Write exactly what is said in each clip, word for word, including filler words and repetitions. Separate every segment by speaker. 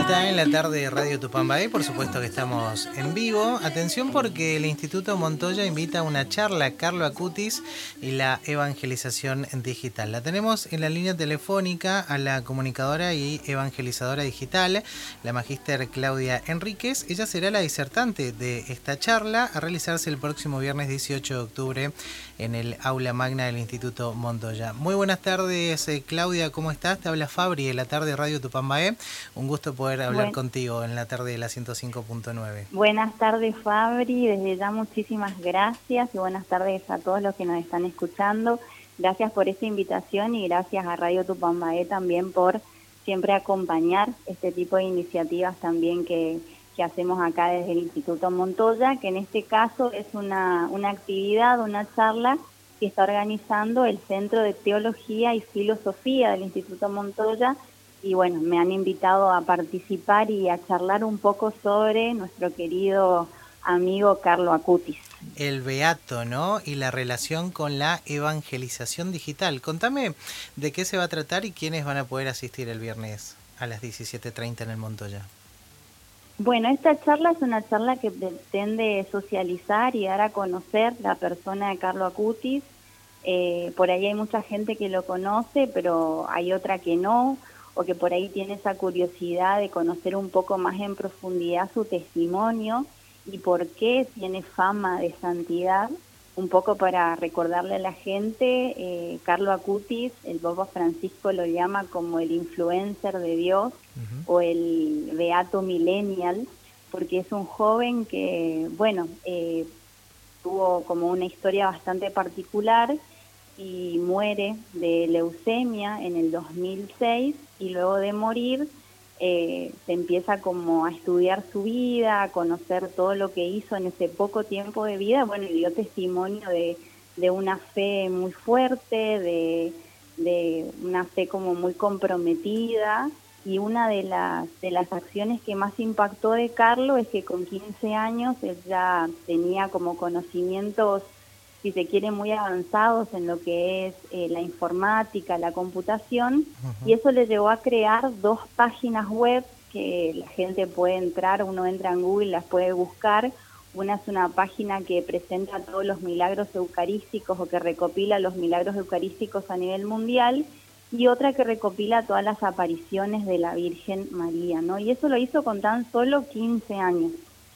Speaker 1: vuelta en la tarde de Radio Tupambaé, por supuesto que estamos en vivo. Atención porque el Instituto Montoya invita a una charla, Carlo Acutis y la evangelización digital. La tenemos en la línea telefónica a la comunicadora y evangelizadora digital, la magíster Claudia Enríquez. Ella será la disertante de esta charla a realizarse el próximo viernes dieciocho de octubre en el aula magna del Instituto Montoya. Muy buenas tardes, eh, Claudia, ¿cómo estás? Te habla Fabri de la tarde de Radio Tupambaé. Un gusto poder hablar
Speaker 2: Buen,
Speaker 1: contigo en la tarde de la ciento cinco punto nueve.
Speaker 2: Buenas tardes, Fabri. Desde ya muchísimas gracias y buenas tardes a todos los que nos están escuchando. Gracias por esta invitación y gracias a Radio Tupambaé también por siempre acompañar este tipo de iniciativas también que, que hacemos acá desde el Instituto Montoya, que en este caso es una, una actividad, una charla que está organizando el Centro de Teología y Filosofía del Instituto Montoya. Y bueno, me han invitado a participar y a charlar un poco sobre nuestro querido amigo Carlo Acutis.
Speaker 1: El beato, ¿no? Y la relación con la evangelización digital. Contame de qué se va a tratar y quiénes van a poder asistir el viernes a las diecisiete treinta en el Montoya.
Speaker 2: Bueno, esta charla es una charla que pretende socializar y dar a conocer la persona de Carlo Acutis. Eh, por ahí hay mucha gente que lo conoce, pero hay otra que no, o que por ahí tiene esa curiosidad de conocer un poco más en profundidad su testimonio y por qué tiene fama de santidad. Un poco para recordarle a la gente, eh, Carlo Acutis, el Papa Francisco lo llama como el influencer de Dios, uh-huh, o el beato millennial, porque es un joven que, bueno, eh, tuvo como una historia bastante particular y muere de leucemia en el dos mil seis, y luego de morir eh, se empieza como a estudiar su vida, a conocer todo lo que hizo en ese poco tiempo de vida. Bueno, y dio testimonio de, de una fe muy fuerte, de, de una fe como muy comprometida, y una de las, de las acciones que más impactó de Carlo es que con quince años él ya tenía como conocimientos, si se quiere, muy avanzados en lo que es eh, la informática, la computación, uh-huh, y eso le llevó a crear dos páginas web que la gente puede entrar, uno entra en Google, las puede buscar. Una es una página que presenta todos los milagros eucarísticos o que recopila los milagros eucarísticos a nivel mundial, y otra que recopila todas las apariciones de la Virgen María, ¿no? Y eso lo hizo con tan solo quince años.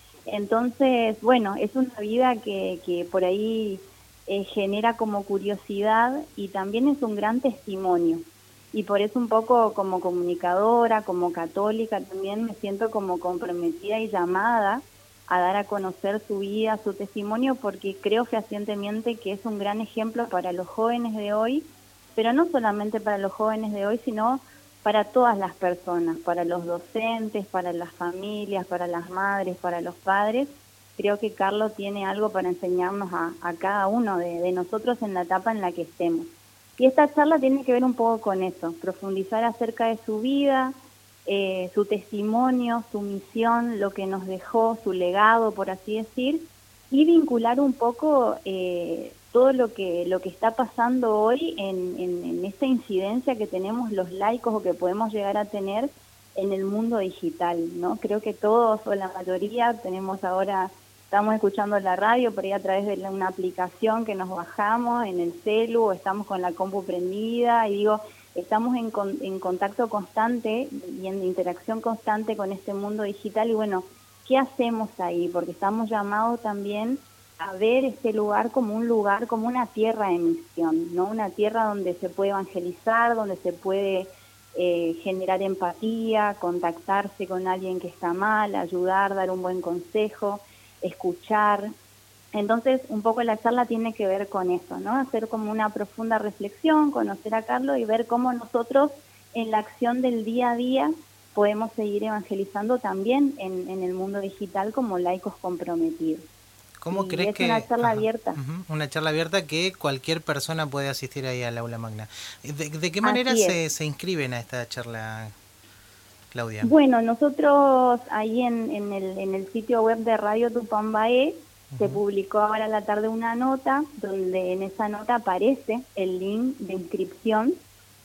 Speaker 2: Entonces, bueno, es una vida que, que por ahí eh, genera como curiosidad y también es un gran testimonio. Y por eso un poco como comunicadora, como católica, también me siento como comprometida y llamada a dar a conocer su vida, su testimonio, porque creo fehacientemente que es un gran ejemplo para los jóvenes de hoy, pero no solamente para los jóvenes de hoy, sino para todas las personas, para los docentes, para las familias, para las madres, para los padres. Creo que Carlo tiene algo para enseñarnos a, a cada uno de, de nosotros en la etapa en la que estemos. Y esta charla tiene que ver un poco con eso, profundizar acerca de su vida, eh, su testimonio, su misión, lo que nos dejó, su legado, por así decir, y vincular un poco eh, todo lo que lo que está pasando hoy en, en, en esta incidencia que tenemos los laicos o que podemos llegar a tener en el mundo digital, ¿no? Creo que todos o la mayoría tenemos ahora, estamos escuchando la radio por ahí a través de la, una aplicación que nos bajamos en el celu, o estamos con la compu prendida, y digo, estamos en, con, en contacto constante y en interacción constante con este mundo digital. Y bueno, ¿qué hacemos ahí? Porque estamos llamados también a ver este lugar como un lugar, como una tierra de misión, ¿no? Una tierra donde se puede evangelizar, donde se puede eh, generar empatía, contactarse con alguien que está mal, ayudar, dar un buen consejo, escuchar. Entonces, un poco la charla tiene que ver con eso, ¿no? Hacer como una profunda reflexión, conocer a Carlo y ver cómo nosotros en la acción del día a día podemos seguir evangelizando también en, en el mundo digital como laicos comprometidos.
Speaker 1: ¿Cómo
Speaker 2: y
Speaker 1: crees
Speaker 2: es
Speaker 1: que...?
Speaker 2: una charla
Speaker 1: Ajá,
Speaker 2: abierta.
Speaker 1: Uh-huh, una charla abierta que cualquier persona puede asistir ahí al aula magna. ¿De, de qué manera
Speaker 2: Así es.
Speaker 1: se, se inscriben a esta charla, Claudia?
Speaker 2: Bueno, nosotros ahí en, en, el, en el sitio web de Radio Tupambaé uh-huh, se publicó ahora a la tarde una nota donde en esa nota aparece el link de inscripción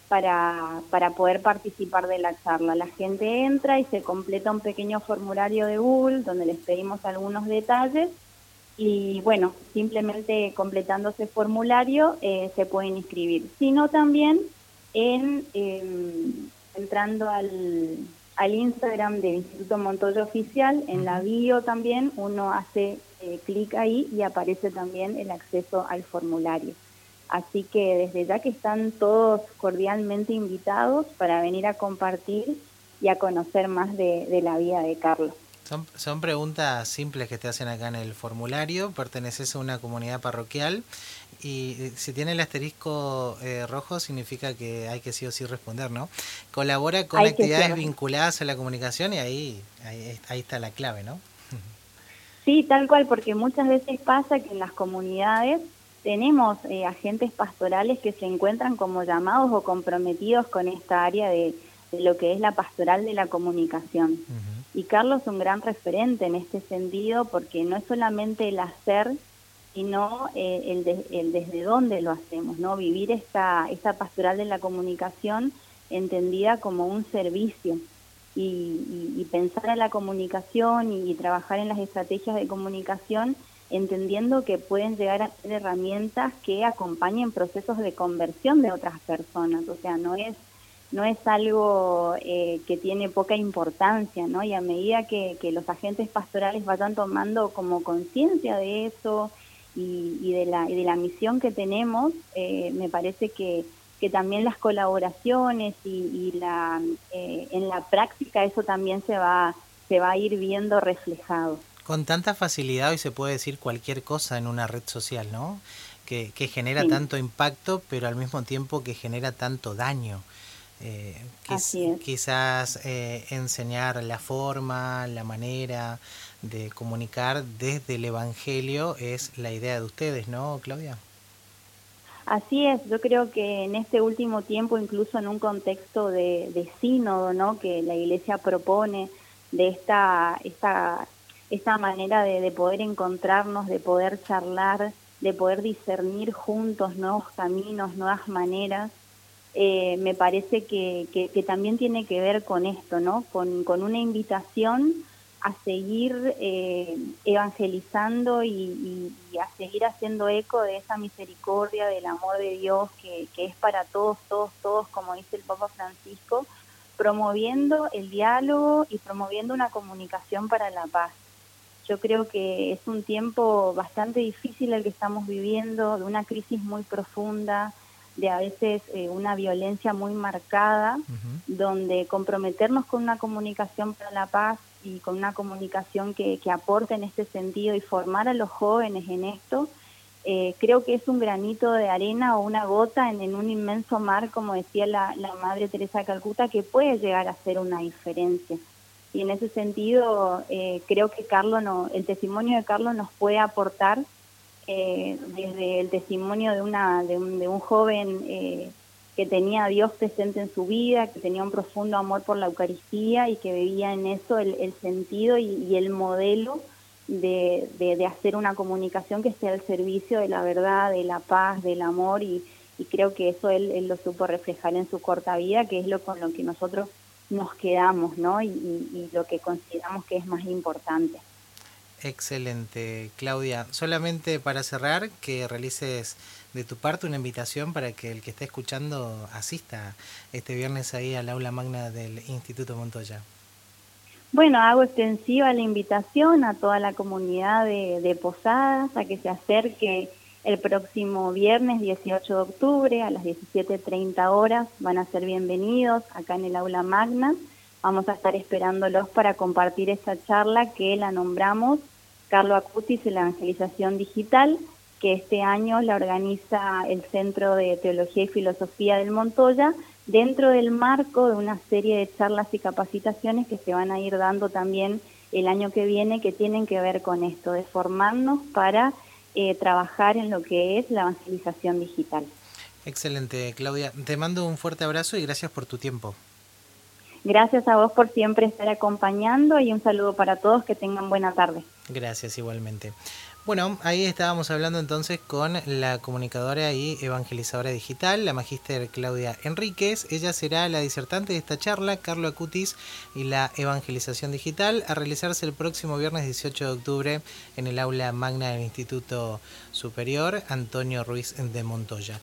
Speaker 2: para, para poder participar de la charla. La gente entra y se completa un pequeño formulario de Google donde les pedimos algunos detalles y bueno, simplemente completando ese formulario eh, se pueden inscribir. Sino también en eh, entrando al, al Instagram del Instituto Montoya Oficial, en la bio también uno hace eh, clic ahí y aparece también el acceso al formulario. Así que desde ya que están todos cordialmente invitados para venir a compartir y a conocer más de, de la vida de Carlos.
Speaker 1: Son, son preguntas simples que te hacen acá en el formulario. Perteneces a una comunidad parroquial y si tiene el asterisco eh, rojo significa que hay que sí o sí responder, ¿no? Colabora con
Speaker 2: hay
Speaker 1: actividades vinculadas a la comunicación y ahí, ahí, ahí está la clave, ¿no?
Speaker 2: Sí, tal cual, porque muchas veces pasa que en las comunidades tenemos eh, agentes pastorales que se encuentran como llamados o comprometidos con esta área de, de lo que es la pastoral de la comunicación. Uh-huh. Y Carlos es un gran referente en este sentido porque no es solamente el hacer, sino eh, el, de, el desde dónde lo hacemos, ¿no? Vivir esta, esta pastoral de la comunicación entendida como un servicio y, y, y pensar en la comunicación y, y trabajar en las estrategias de comunicación entendiendo que pueden llegar a ser herramientas que acompañen procesos de conversión de otras personas, o sea, no es no es algo eh, que tiene poca importancia, ¿no? Y a medida que, que los agentes pastorales vayan tomando como conciencia de eso y, y, de la, y de la misión que tenemos, eh, me parece que, que también las colaboraciones y, y la, eh, en la práctica eso también se va, se va a ir viendo reflejado.
Speaker 1: Con tanta facilidad hoy se puede decir cualquier cosa en una red social, ¿no? Que, que genera sí. tanto impacto, pero al mismo tiempo que genera tanto daño. Eh, quiz, quizás eh, enseñar la forma, la manera de comunicar desde el Evangelio es la idea de ustedes, ¿no, Claudia?
Speaker 2: Así es, yo creo que en este último tiempo, incluso en un contexto de, de sínodo, ¿no? Que la Iglesia propone de esta, esta, esta manera de, de poder encontrarnos, de poder charlar, de poder discernir juntos nuevos caminos, nuevas maneras. Eh, me parece que, que, que también tiene que ver con esto, ¿no? Con, con una invitación a seguir eh, evangelizando y, y, y a seguir haciendo eco de esa misericordia, del amor de Dios que, que es para todos, todos, todos, como dice el Papa Francisco, promoviendo el diálogo y promoviendo una comunicación para la paz. Yo creo que es un tiempo bastante difícil el que estamos viviendo, de una crisis muy profunda, de a veces eh, una violencia muy marcada, uh-huh. donde comprometernos con una comunicación para la paz y con una comunicación que, que aporte en este sentido y formar a los jóvenes en esto, eh, creo que es un granito de arena o una gota en, en un inmenso mar, como decía la, la Madre Teresa de Calcuta, que puede llegar a hacer una diferencia. Y en ese sentido, eh, creo que Carlos no, el testimonio de Carlos nos puede aportar Eh, desde el testimonio de una de un, de un joven eh, que tenía a Dios presente en su vida, que tenía un profundo amor por la Eucaristía y que veía en eso el, el sentido y, y el modelo de, de, de hacer una comunicación que esté al servicio de la verdad, de la paz, del amor y, y creo que eso él, él lo supo reflejar en su corta vida, que es lo con lo que nosotros nos quedamos, ¿no? Y, y, y lo que consideramos que es más importante.
Speaker 1: Excelente, Claudia. Solamente para cerrar, que realices de tu parte una invitación para que el que esté escuchando asista este viernes ahí al aula magna del Instituto Montoya.
Speaker 2: Bueno, hago extensiva la invitación a toda la comunidad de, de Posadas a que se acerque el próximo viernes dieciocho de octubre a las diecisiete treinta horas. Van a ser bienvenidos acá en el aula magna. Vamos a estar esperándolos para compartir esta charla que la nombramos Carlo Acutis y la evangelización digital, que este año la organiza el Centro de Teología y Filosofía del Montoya, dentro del marco de una serie de charlas y capacitaciones que se van a ir dando también el año que viene, que tienen que ver con esto, de formarnos para eh, trabajar en lo que es la evangelización digital.
Speaker 1: Excelente, Claudia. Te mando un fuerte abrazo y gracias por tu tiempo.
Speaker 2: Gracias a vos por siempre estar acompañando y un saludo para todos, que tengan buena tarde.
Speaker 1: Gracias igualmente. Bueno, ahí estábamos hablando entonces con la comunicadora y evangelizadora digital, la magíster Claudia Enríquez. Ella será la disertante de esta charla, Carlo Acutis y la evangelización digital, a realizarse el próximo viernes dieciocho de octubre en el aula magna del Instituto Superior Antonio Ruiz de Montoya.